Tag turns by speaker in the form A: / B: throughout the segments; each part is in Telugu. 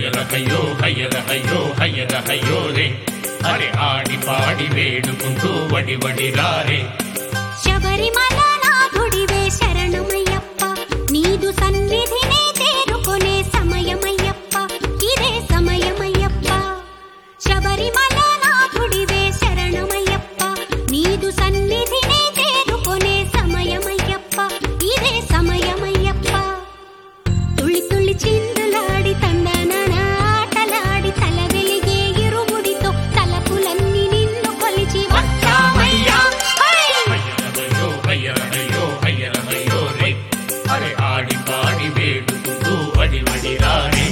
A: హయ్యరహయ్యో హయ్యరహయ్యో హయ్యరహయ్యో రే అరే ఆడి పాడి వేడుకుంటూ వడి వడి రారే
B: శబరిమల నాథుడివే శరణమయ్యప్ప నీదు సన్నిధినే చేరుకునే సమయమయ్యప్ప ఇదే సమయమయ్యప్ప శబరిమల నాథుడివే శరణమయ్యప్ప నీదు సన్నిధినే చేరుకునే సమయమయ్యప్ప ఇదే సమయమయ్యప్ప తుళి తుళి చిందులాడి తందనన ఆటలాడి తల వెలిగే ఇరుముడితో తలపులన్నీ నిన్ను కొలిచి వచ్చామయ్యా
A: హయ్యరహయ్యో హయ్యరహయ్యో రే అరే ఆడి పాడి వేడుకుంటూ వడి వడి రారే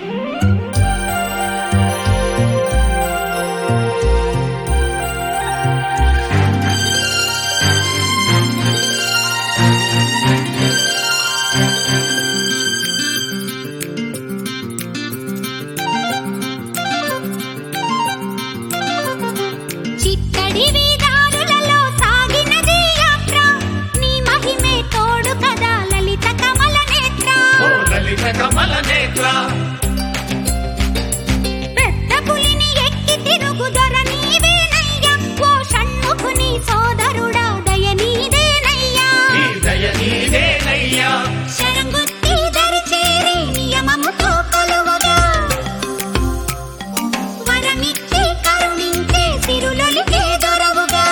B: చిత్తడి వీధారులలో సాగినది యాత్ర నీ మహిమే తోడు కదా లలిత కమల నేత్ర
A: ఓ లలిత కమల నేత్ర
B: పెద్ద పులిని ఎక్కి తిరుగు దొర నీవేనయ్యా ఓ షణ్ముఖుని సోదరుడా దయ నీదేనయ్యా
A: నీ దయ నీదేనయ్యా
B: శరంగుత్తి దరి చేరి నియమముతో కొలువగా వరమిచ్చి కరుణించే సిరులొలికే దొరవుగా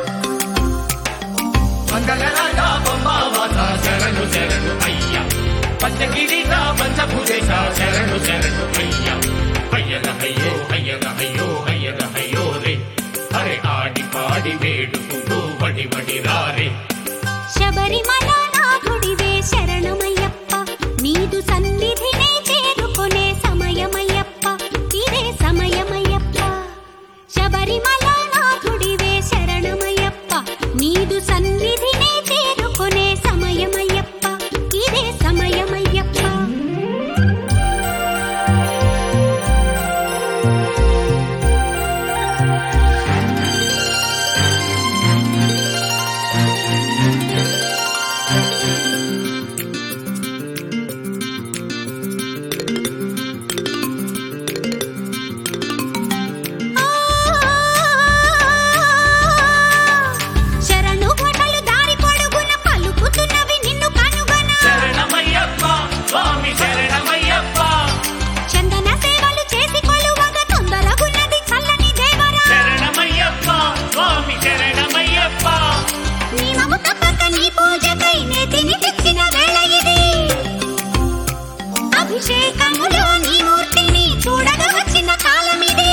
A: మంగళరాజా బొమ్మావాత శరణు శరణు అయ్యా పంచగిరిజ పంచభుజేశ శరణు శరణు అయ్యా హయ్యరహయ్యో హయ్యరహయ్యో హయ్యరహయ్యో రే అరే ఆడి పాడి వేడుకుంటూ వడి వడి రారే
B: శబరిమల నాథుడివే శరణమయ్యప్ప నీదు సన్నిధినే చేరుకునే సమయమయ్యప్ప ఇదే సమయమయ్యప్ప శబరిమల నాథుడివే శరణమయ్యప్ప నీదు సన్నిధినే చేరుకునే సమయమయ్యప్ప ఇదే సమయమయ్యప్ప శరణు గొడలు దారి పొడుగున పలుకుతున్నవి నిన్ను కనుగొన
A: శరణమయ్యప్ప స్వామి శరణమయ్యప్ప
B: చందన సేవలు చేసి కొలువగా తొందరగున్నది చల్లని దేవరా
A: శరణమయ్యప్ప స్వామి శరణమయ్యప్ప
B: నియమము తప్పక నీ పూజకై నేతిని తెచ్చిన వేళ ఇది అభిషేకములో నీ మూర్తిని చూడగా వచ్చిన కాలమిది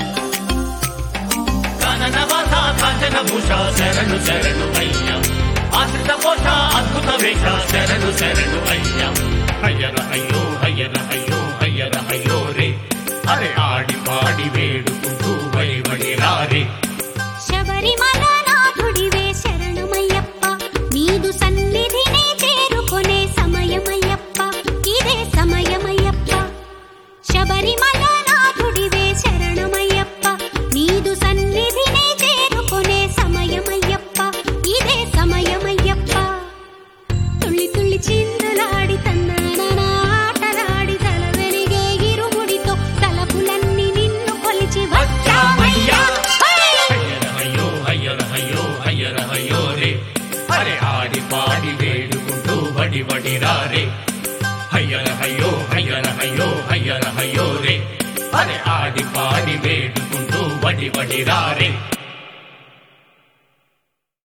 A: కాననవాస కాంచన భూష శరణు శరణు అయ్యా ఆశ్రిత పోష అద్భుత వేష శరణు శరణు అయ్యా హయ్యరహయ్యో హయ్యరహయ్యో హయ్యరహయ్యో రే అరే ఆడి పాడి వేడుకుంటూ వడి వడి రారే
B: శబరిమల నాథుడివే శరణమయ్యప్ప నీదు సన్నిధినే చేరుకునే సమయమయ్యప్ప ఇదే సమయమయ్యప్ప శబరిమల నాథుడివే శరణమయ్యప్ప నీదు సన్నిధినే చేరుకునే సమయమయ్యప్ప ఇదే సమయమయ్యప్ప తుళ్ళి తుళ్ళి చిందులాడి తన్నన ఆటలాడి తల వెలిగే ఇరుముడితో తలపులన్నీ నిన్ను కొలిచి వచ్చామయ్యా
A: హయ్యరహయ్యో హయ్యరహయ్యో హయ్యరహయ్యో రే అరే ఆడి పాడి వేడుకుంటూ వడి వడి రారే హయ్యరహయ్యో హయ్యరహయ్యో హయ్యరహయ్యో రే అరే ఆడి పాడి వేడుకుంటూ వడి వడి రారే